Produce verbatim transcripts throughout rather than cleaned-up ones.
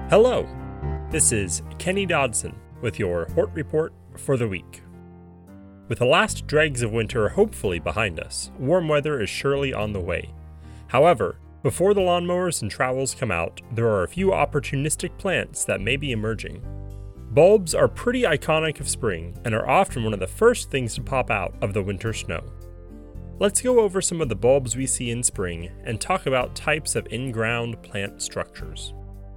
Hello, this is Kenny Dodson with your Hort Report for the week. With the last dregs of winter hopefully behind us, warm weather is surely on the way. However, before the lawnmowers and trowels come out, there are a few opportunistic plants that may be emerging. Bulbs are pretty iconic of spring and are often one of the first things to pop out of the winter snow. Let's go over some of the bulbs we see in spring and talk about types of in-ground plant structures.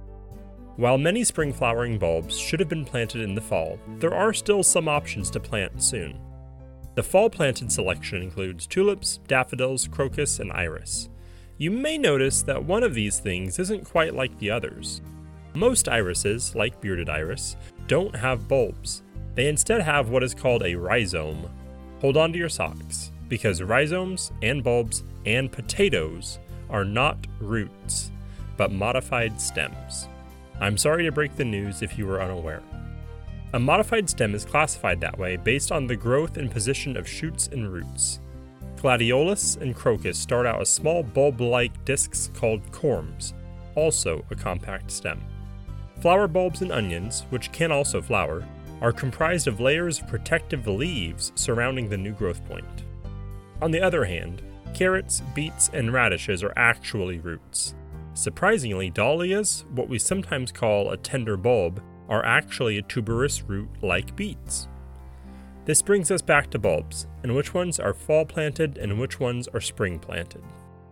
While many spring flowering bulbs should have been planted in the fall, there are still some options to plant soon. The fall planted selection includes tulips, daffodils, crocus, and iris. You may notice that one of these things isn't quite like the others. Most irises, like bearded iris, don't have bulbs. They instead have what is called a rhizome. Hold on to your socks, because rhizomes and bulbs and potatoes are not roots, but modified stems. I'm sorry to break the news if you were unaware. A modified stem is classified that way based on the growth and position of shoots and roots. Gladiolus and crocus start out as small bulb-like discs called corms, also a compact stem. Flower bulbs and onions, which can also flower, are comprised of layers of protective leaves surrounding the new growth point. On the other hand, carrots, beets, and radishes are actually roots. Surprisingly, dahlias, what we sometimes call a tender bulb, are actually a tuberous root like beets. This brings us back to bulbs, and which ones are fall planted and which ones are spring planted.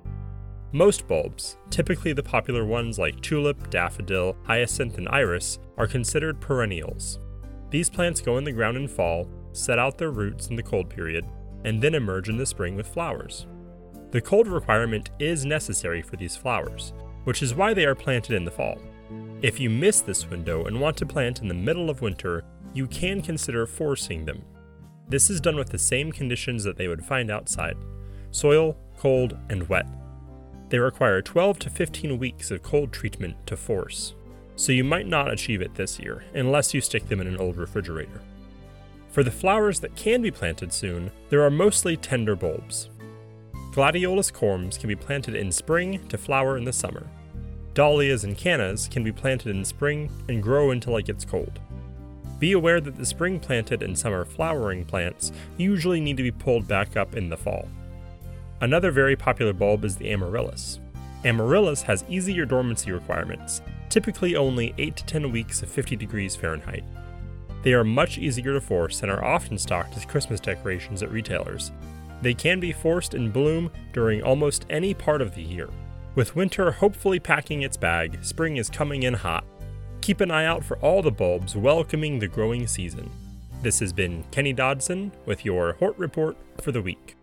Most bulbs, typically the popular ones like tulip, daffodil, hyacinth, and iris, are considered perennials. These plants go in the ground in fall, set out their roots in the cold period, and then emerge in the spring with flowers. The cold requirement is necessary for these flowers, which is why they are planted in the fall. If you miss this window and want to plant in the middle of winter, you can consider forcing them. This is done with the same conditions that they would find outside: soil, cold, and wet. They require twelve to fifteen weeks of cold treatment to force, so you might not achieve it this year unless you stick them in an old refrigerator. For the flowers that can be planted soon, there are mostly tender bulbs. Gladiolus corms can be planted in spring to flower in the summer. Dahlias and cannas can be planted in spring and grow until it gets cold. Be aware that the spring planted and summer flowering plants usually need to be pulled back up in the fall. Another very popular bulb is the amaryllis. Amaryllis has easier dormancy requirements, typically only eight to ten weeks of fifty degrees Fahrenheit. They are much easier to force and are often stocked as Christmas decorations at retailers. They can be forced in bloom during almost any part of the year. With winter hopefully packing its bag, spring is coming in hot. Keep an eye out for all the bulbs welcoming the growing season. This has been Kenny Dodson with your Hort Report for the week.